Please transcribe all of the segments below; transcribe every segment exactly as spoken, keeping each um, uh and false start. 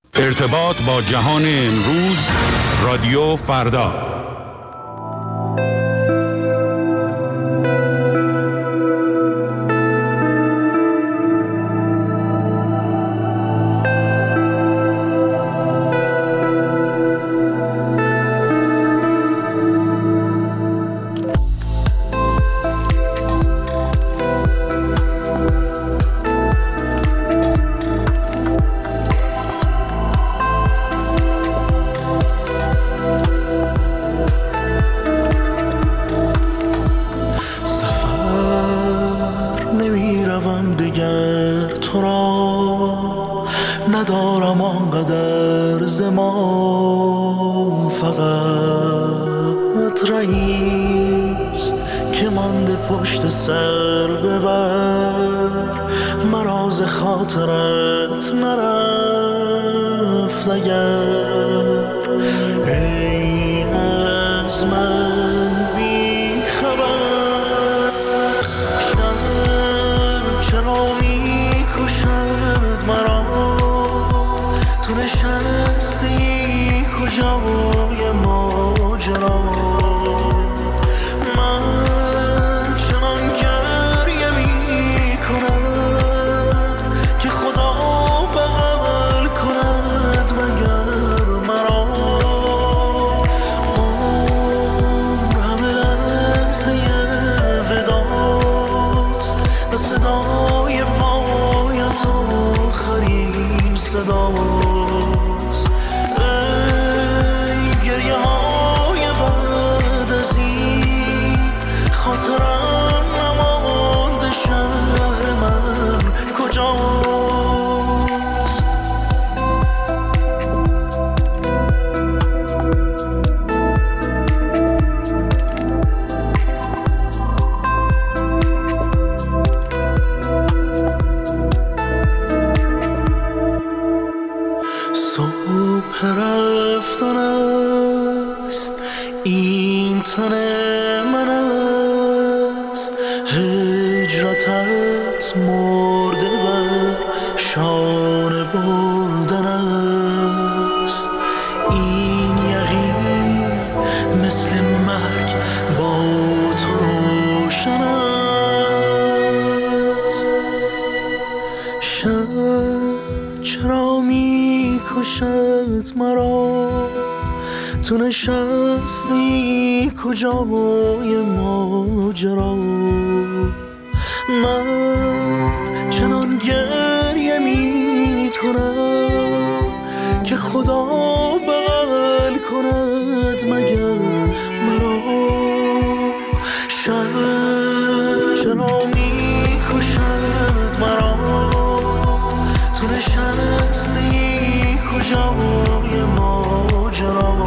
ارتباط با جهان امروز، رادیو فردا. تو نشستی کجای ماجرا، من چنان گریه می کنم که خدا بغل کند مگر مرا. شب چرا می کشد مرا، تو نشستی کجای ماجرا،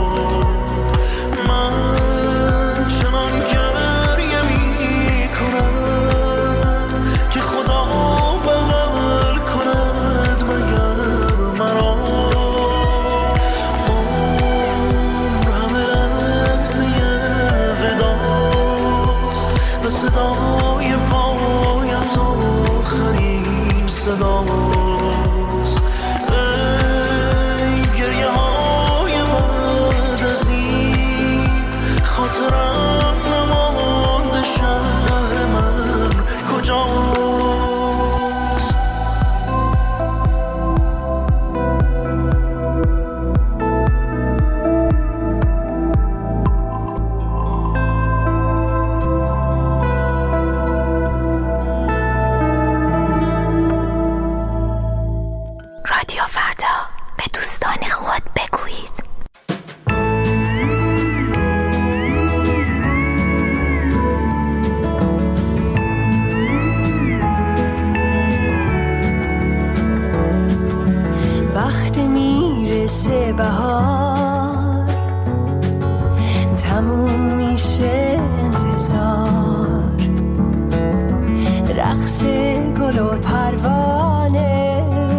صداست ای گریه های بعد از این، خاطرم نمانده شهر من کجاست. بهار تموم میشه انتظار، رقص گل و پروانه،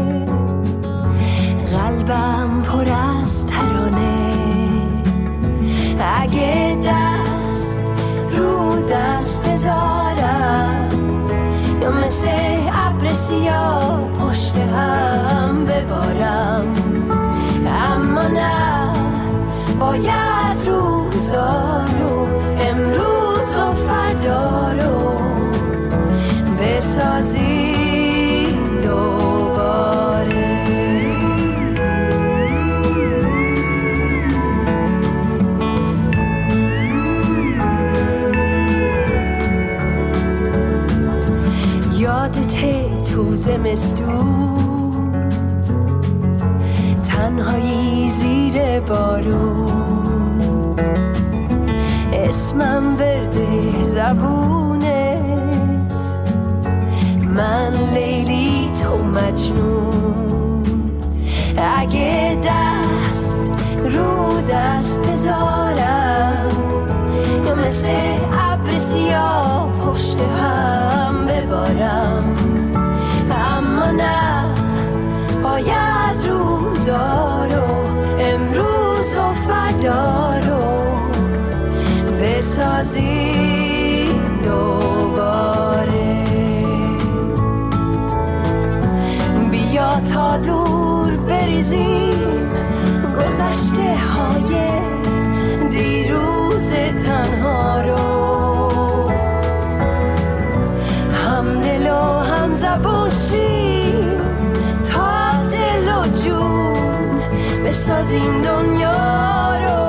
قلبم پر از ترانه. اگه دست رو دست بذارم یا مثل ابر سیاه پشت هم ببارم، تنهایی زیر بارون، اسمم ورده زبونت، من لیلی تو مجنون. اگه دست رو دست بذارم یا مثل ابر سیاه پشت هم ببارم، اما نه، باید روزا رو امروز و فردا رو بسازیم دوباره. بیا تا دور بریزیم گذشته های دیروز تنها رو، هم دل و هم زبون شیم تا از دل و جون بسازیم دنیا رو.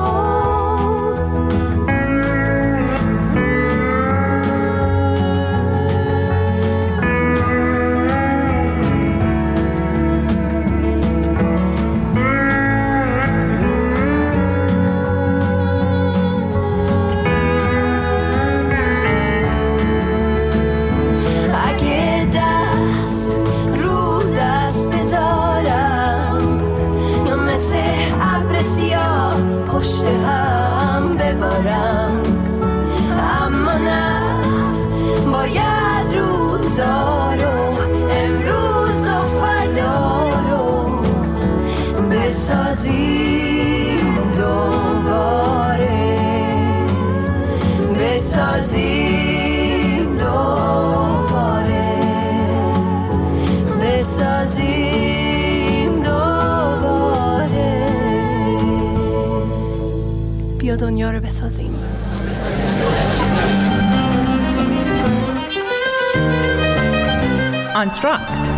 پشت هم ببارم، اما نه، باید روزا رو امروز و فردا رو بسازیم دوباره، بسازیم دوباره، بسازیم دوباره. بیا دنیا رو بسازیم. آنتراکت.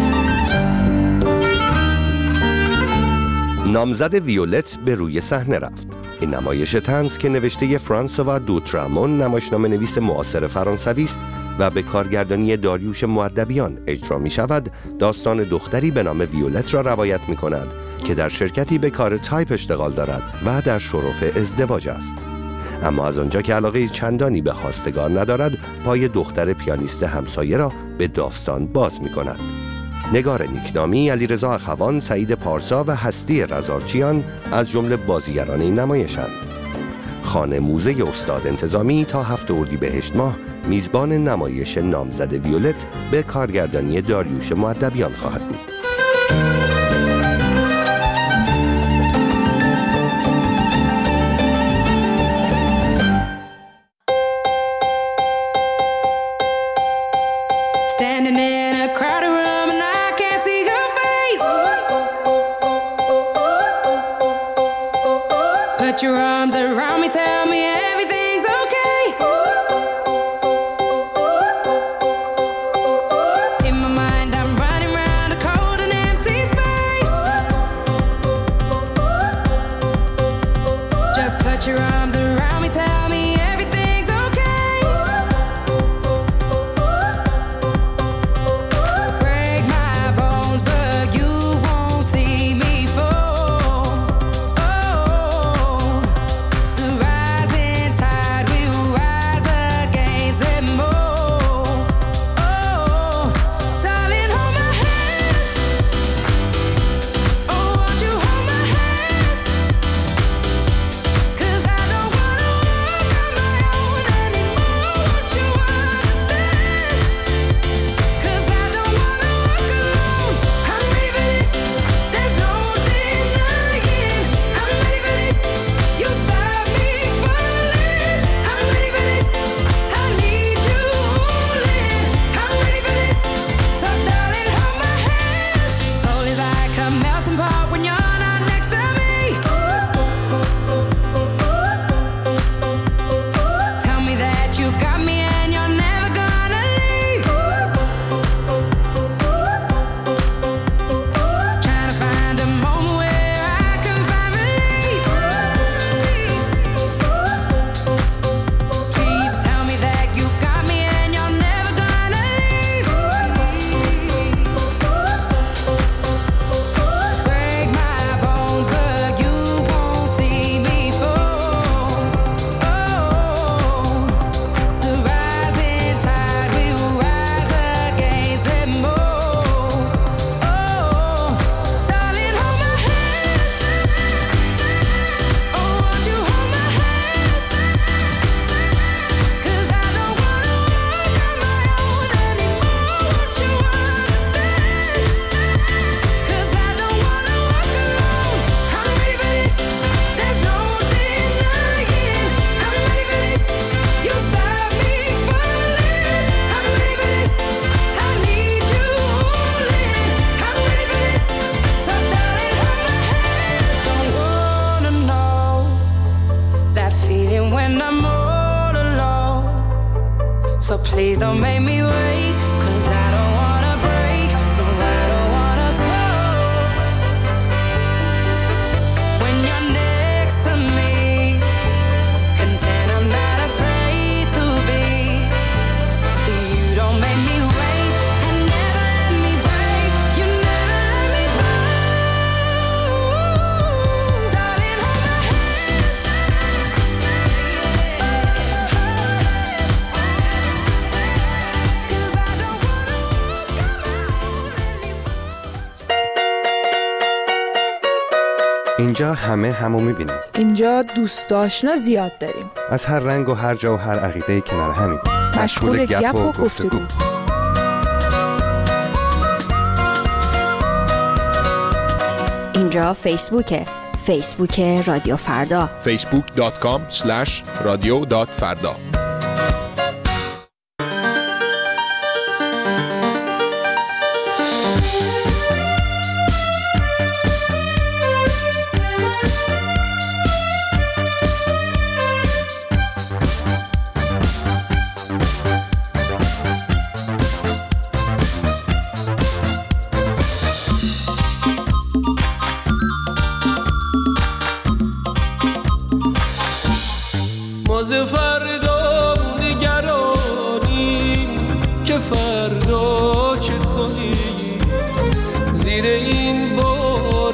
نامزد ویولت به روی صحنه رفت. این نمایش طنز که نوشته فرانسوا دوترامون، نمایشنامه نویس معاصر فرانسوی است و به کارگردانی داریوش مؤدبیان اجرا می شود، داستان دختری به نام ویولت را روایت می کند که در شرکتی به کار تایپ اشتغال دارد و در شرف ازدواج است. اما از آنجا که علاقه چندانی به خواستگار ندارد، پای دختر پیانیست همسایه را به داستان باز می کند. نگار نیکنامی، علیرضا اخوان، سعید پارسا و هستی رزارچیان از جمله بازیگران این نمایشند. خانه موزه استاد انتظامی تا هفت اردیبهشت ماه میزبان نمایش نامزد ویولت به کارگردانی داریوش مؤدبیان خواهد بود. Put your arms around me, tell me everything's okay. In my mind I'm running round a cold and empty space. Just put your arms around me, tell me everything's okay. Break my bones but you won't see me fall. اینجا همه همو میبینیم. اینجا دوست آشنا زیاد داریم. از هر رنگ و هر جا و هر عقیده کنار همیم. مشغول گپ و گفتگو. اینجا فیسبوکه. فیسبوک رادیو فردا. فیسبوک دات کام اسلش رادیو دات فردا. ز فردا نگرانی که فردا چه کنی، زیر این بار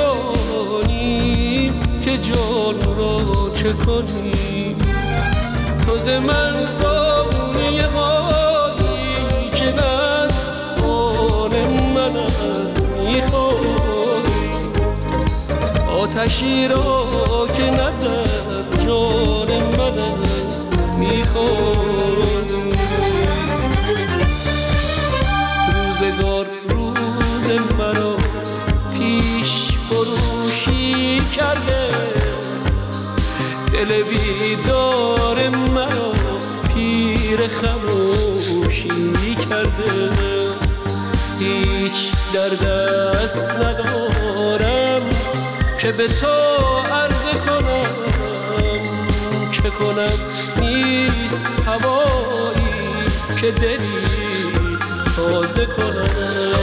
گرانی که جان را چه کنی. تو ز من سامونی غایی که نز آن من از میخوری، آتشی را که ندر جان من است میخوری. روزگار روز مرا پیش فروشی کرده، دل بیدار مرا پیر خموشی کرده. هیچ در دست ندارم که به تو عرض کنم، چه کنم نیست هوایی که دلی تازه کنم.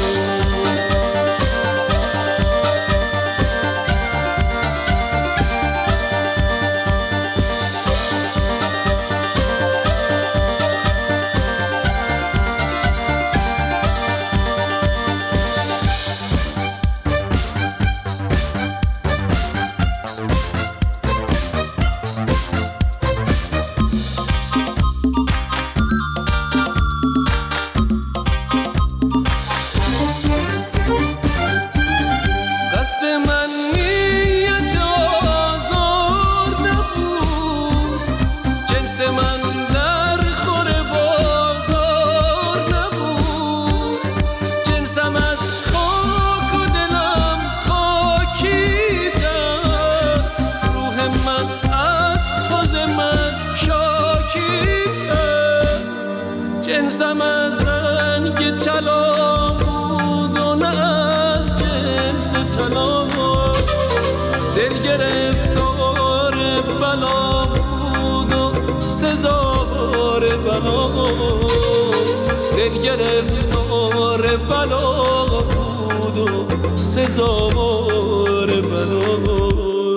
جنسم از رنگ طلا بود و نه از جنس طلا، دل گرفتار بلا بود و سزاوار بلا، دل گرفتار بلا بود و سزاوار بلا.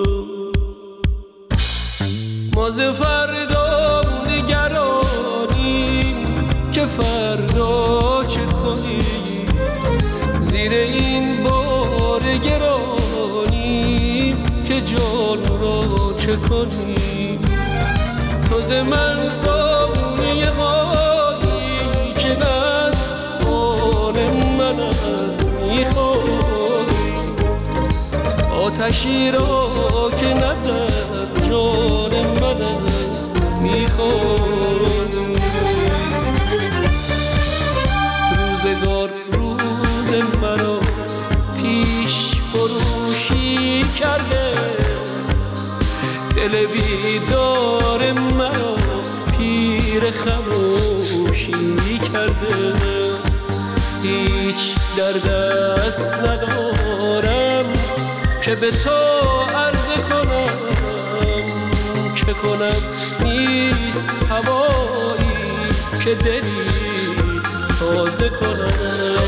ما ز فردا نگرانی که فردا چه کنی، زیر این بار گرانی که جان را چه کنی. تو ز من سامونی غایی که نز آن من از میخوری، آتشی را که ندر جان من است میخوری. روزگار روز مرا پیش فروشی کرده، دل بیدار مرا پیر خموشی کرده. هیچ در دست ندارم که به تو عرض کنم، چه کنم نیست هوایی که دلی تازه کنم.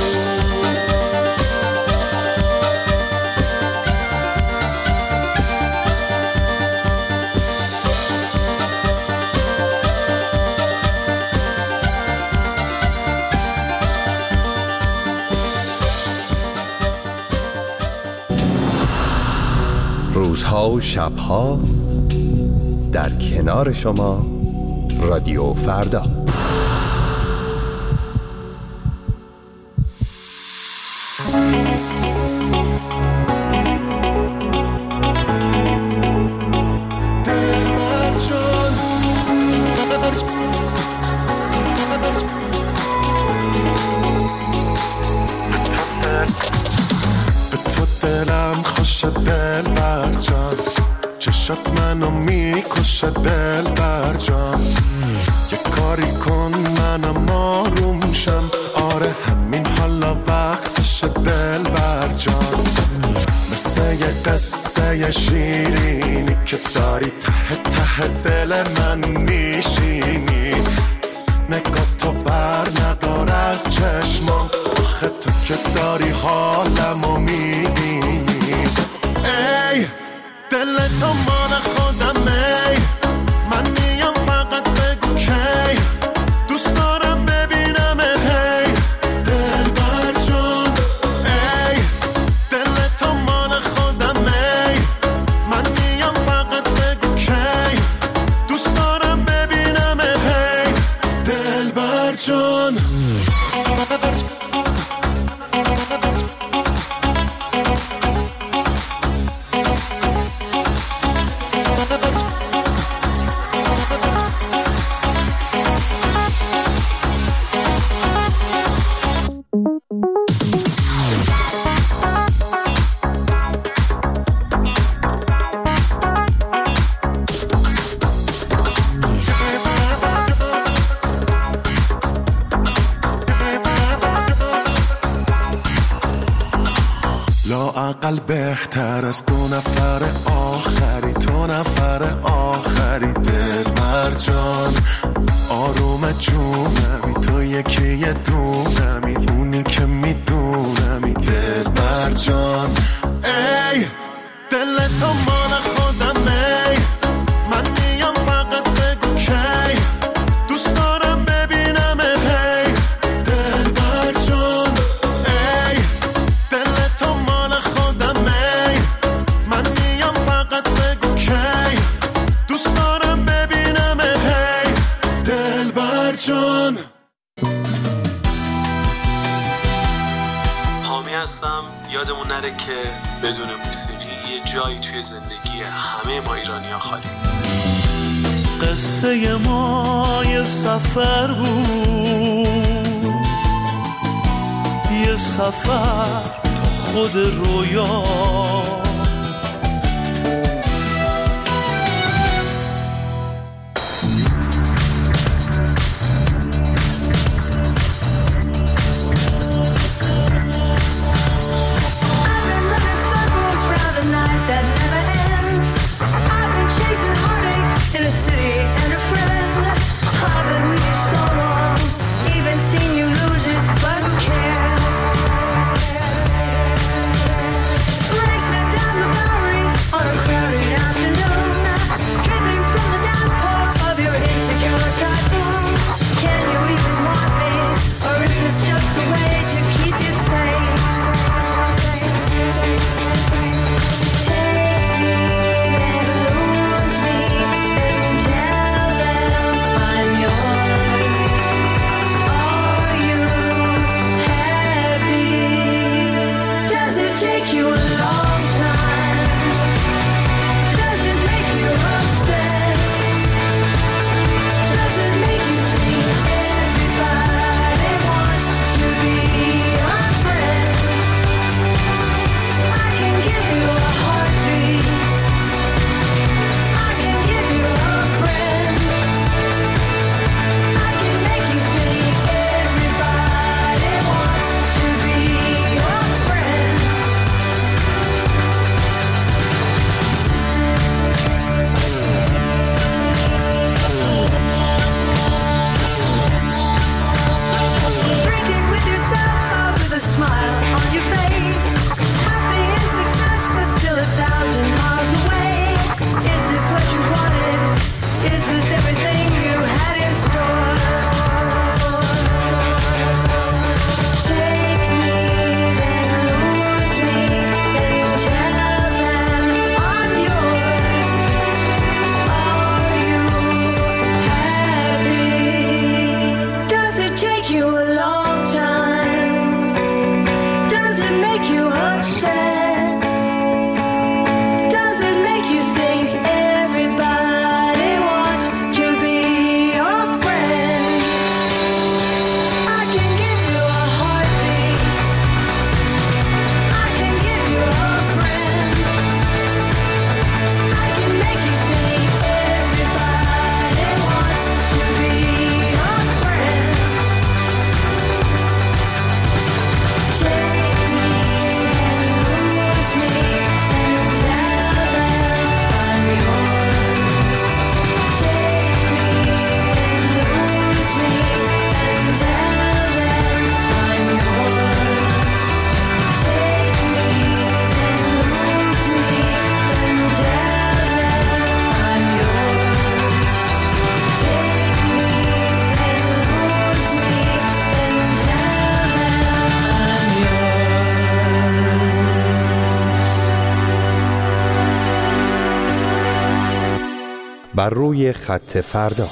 روزها و شبها در کنار شما رادیو فردا. میکشه دل بر جان، چشات منو میکشه دل بر جان. یه کاری کن منم آروم شم، آره همین حالا وقتشه دل بر جان. مثل یه قصه شیرینی که داری ته ته دل من میشینی. نگاه تو بر ندار از چشمام، آخه تو که داری حالمو میبینی. ای دل تو مال خودمه، من میام فقط بگو کی دوست دارم ببینمت. هی دل بر جان، ای دل تو مال خودمه، من میام فقط بگو کی دوست دارم ببینمت. هی دل بر جان. لااقل بهتر از دو نفر آخری، تو نفر آخری. دل بر جان آروم جونمی، تو یکی یه دونمی، اونی که میدونمی. دل بر جان، ای دل تو مال خودمه، من میام فقط بگو کی دوست دارم ببینمت. هی دل بر جان، ای دل تو مال خودمه، من میام فقط بگو کی دوست دارم ببینمت. هی دل بر جان. حامی هستم. یادمون نره که بدون موسیقی یه جایی توی زندگی همه ما ایرانی‌ها خالی. قصه ما یه سفر بود، یه سفر تو خود رویا. Racing بر روی خط فردا.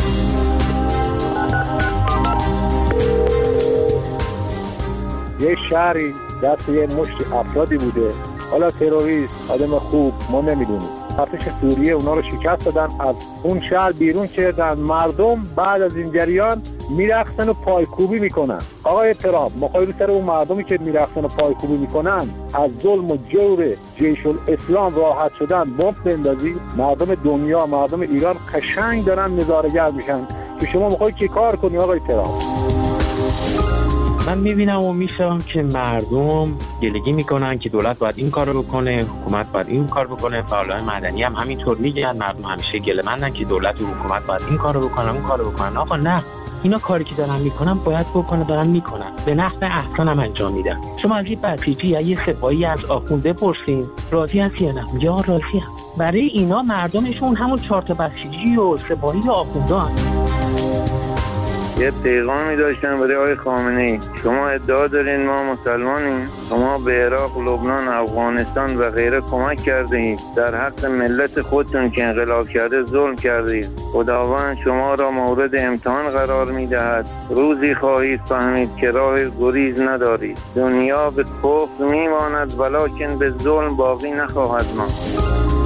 یه شهری دست یه مشت افرادی بوده، حالا تروریست، آدم خوب، ما نمیدونیم. ارتش سوریه اونا رو شکست دادن، از اون شهر بیرون کردن. مردم بعد از این جریان میرقصن و پایکوبی میکنن. آقای ترامپ میخوای رو سر اون مردمی که میرقصن و پایکوبی میکنن از ظلم و جور جیش الاسلام راحت شدن بمب بندازی؟ مردم دنیا، مردم ایران قشنگ دارن نظاره‌گر میشن که شما میخوای چی کار کنی آقای ترامپ؟ من میبینم و میشم که مردم گلگی میکنن که دولت باید این کار رو بکنه، حکومت باید این کار بکنه، فعالان مدنی هم همینطور میگن. مردم همیشه گله‌مندن که دولت و حکومت باید این کار رو بکنن، اون کار رو بکنن. آقا نه، اینا کاری که دارن میکنن باید بکنه، دارن میکنن، به نحو احسن هم انجام میدن. شما از یه بسیجی یا یه سپاهی از آخونده پرسین راضی هستی یا نه؟ یا راضی هم. برای اینا مردمشون همون چهار تا بسیجی و سپاهی و آخونده هن. یه پیغامی داشتن برای آقای خامنه‌ای. شما ادعا دارین ما مسلمانیم، شما به عراق، لبنان، افغانستان و غیره کمک کردید، در حق ملت خودتون که انقلاب کرده ظلم کردید. خداوند شما را مورد امتحان قرار میدهد. روزی خواهید فهمید که راه گریز ندارید. دنیا به کفر میماند ولکن به ظلم باقی نخواهد ماند.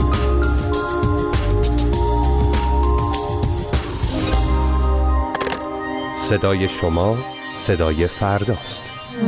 صدای شما صدای فرداست.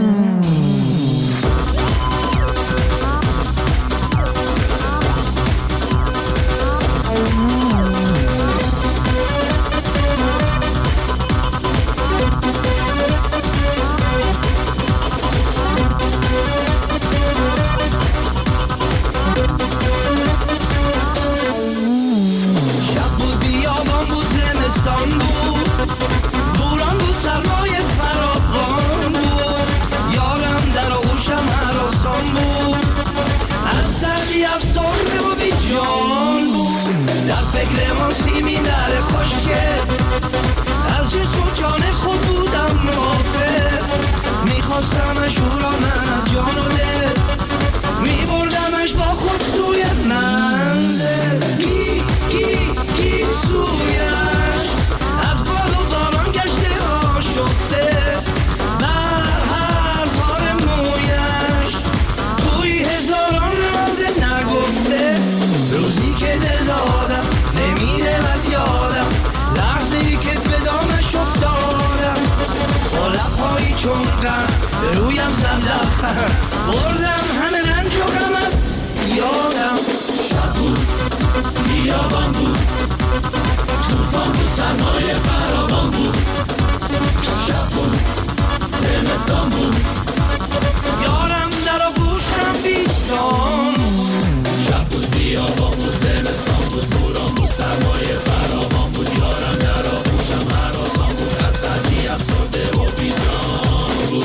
بردم همه رنج و غم از یادم. شب بود، بیابان بود، توفان بود، سرمایه فراوان بود. شب بود، زمستان بود، یارم در آغوشم بیدان. شب بود، بیابان بود، زمستان بود، بوران بود، سرمایه فراوان بود. یارم در آغوشم هراسان بود، از سردی افسرده و بیدان بود.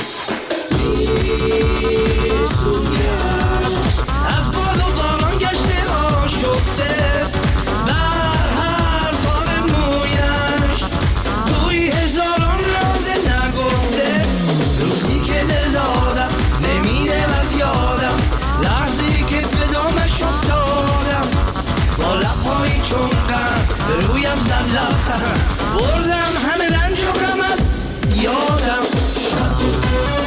از باد و باران گشته آشفته، بر هر تار مویش گویی هزاران راز نگفته. روزی که دل دادم نمیره از یادم، لحظی که به دامش افتادم. با لبهایی چون غم به رویم زد لبخند، بردم همه رنج و غم از یادم. شب بود،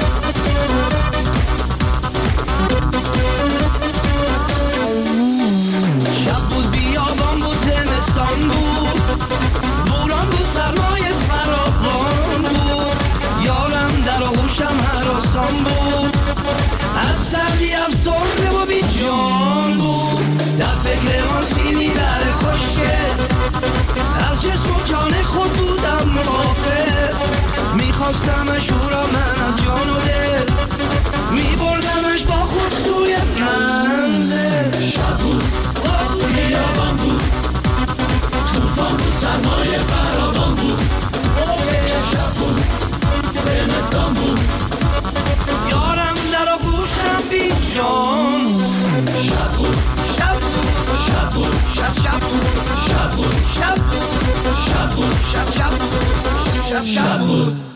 شب بود، بیابان بود، زمستان بود، بوران بود، سرمایه فراوان بود. یارم در آغوشم هراسان بود، از سردی افسرده و بی جان بود. در فکر آن سیمی در خشکه، از جسم و جان خود بودم منافق. میخواستمش او را من از جان و دل، میبردمش با خود سوی منزل. شب بود، بیابان بود، توفان بود، سرمایه فراوان بود. شب بود، زمستان بود، یارم در آغوشم بی جان. شب بود، شب بود، شب بود، شب شب بود، شب بود، شب بود، شب بود، شب شب بود، شب شب بود.